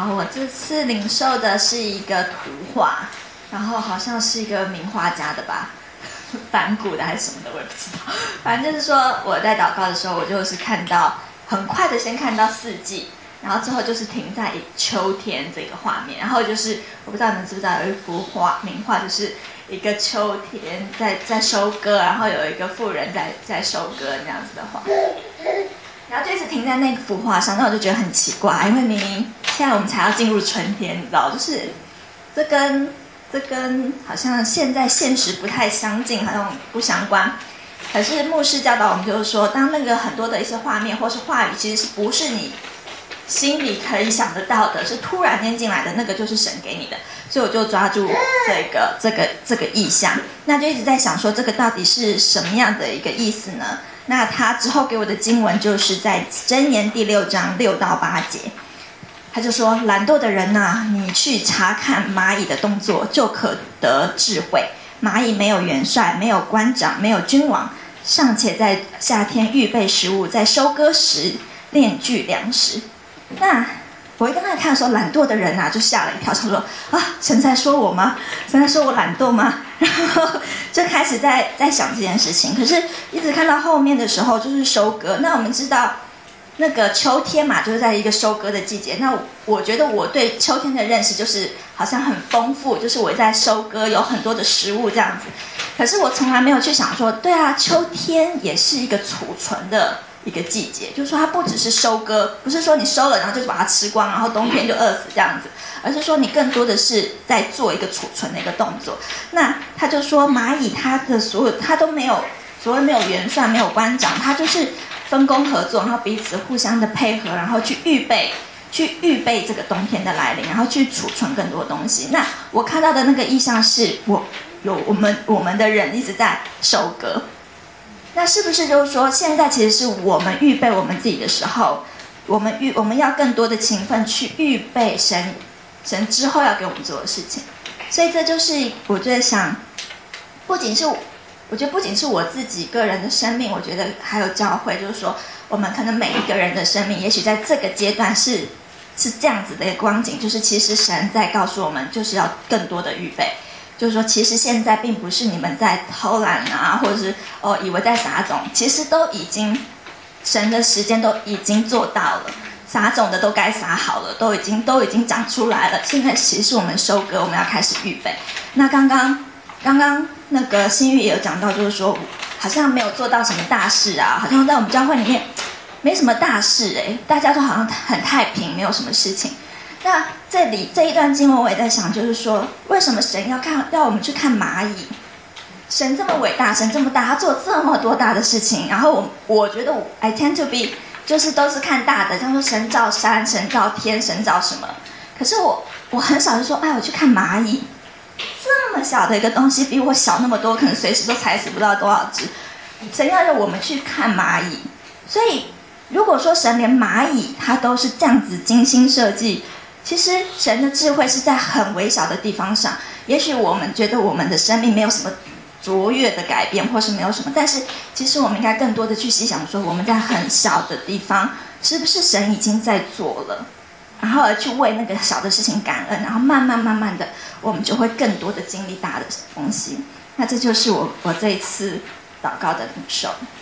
好，我这次领受的是一个图画，然后好像是一个名画家的吧，梵谷的还是什么的，我也不知道。反正就是说我在祷告的时候，我就是看到很快的先看到四季，然后之后就是停在秋天这个画面，然后就是我不知道你们知不知道有一幅名画，就是一个秋天在收割，然后有一个妇人在收割那样子的画。然后就一直停在那幅画上，那我就觉得很奇怪，因为明明现在我们才要进入春天，你知道，就是这跟好像现在现实不太相近，好像不相关。可是牧师教导我们就是说，当那个很多的一些画面或是话语，其实不是你心里可以想得到的，是突然间进来的，那个就是神给你的。所以我就抓住这个意象，那就一直在想说，这个到底是什么样的一个意思呢？那他之后给我的经文就是在箴言第6章6到8节，他就说：懒惰的人啊，你去查看蚂蚁的动作，就可得智慧。蚂蚁没有元帅，没有官长，没有君王，尚且在夏天预备食物，在收割时炼具粮食。那我一刚才看说懒惰的人啊，就吓了一跳，想说啊，神在说我吗？神在说我懒惰吗？然后就开始在想这件事情。可是一直看到后面的时候，就是收割。那我们知道那个秋天嘛，就是在一个收割的季节。那我觉得我对秋天的认识就是好像很丰富，就是我在收割，有很多的食物这样子。可是我从来没有去想说，对啊，秋天也是一个储存的一个季节，就是说它不只是收割，不是说你收了然后就把它吃光，然后冬天就饿死这样子，而是说你更多的是在做一个储存的一个动作。那他就说蚂蚁它的所有它都没有所谓没有元帅没有官长，它就是分工合作，然后彼此互相的配合，然后去预备这个冬天的来临，然后去储存更多东西。那我看到的那个意象是我们的人一直在收割。那是不是就是说，现在其实是我们预备我们自己的时候，我们要更多的勤奋去预备神之后要给我们做的事情。所以这就是我觉得想，不仅是我自己个人的生命，我觉得还有教会，就是说我们可能每一个人的生命，也许在这个阶段是这样子的一个光景，就是其实神在告诉我们，就是要更多的预备。就是说，其实现在并不是你们在偷懒啊，或者是以为在撒种，其实都已经神的时间都已经做到了，撒种的都该撒好了，都已经长出来了。现在其实是我们收割，我们要开始预备。那刚刚那个新玉也有讲到，就是说好像没有做到什么大事啊，好像在我们教会里面没什么大事大家都好像很太平，没有什么事情。那这一段经文我也在想，就是说为什么神要我们去看蚂蚁？神这么伟大，神这么大，他做这么多大的事情，然后我觉得I tend to be 就是都是看大的，像说神造山，神造天，神造什么。可是我很少就说，我去看蚂蚁，这么小的一个东西，比我小那么多，可能随时都踩死不知道多少只。神要让我们去看蚂蚁，所以如果说神连蚂蚁他都是这样子精心设计。其实神的智慧是在很微小的地方上，也许我们觉得我们的生命没有什么卓越的改变，或是没有什么，但是其实我们应该更多的去细想说，我们在很小的地方是不是神已经在做了，然后而去为那个小的事情感恩，然后慢慢的我们就会更多的经历大的东西。那这就是我这一次祷告的领受。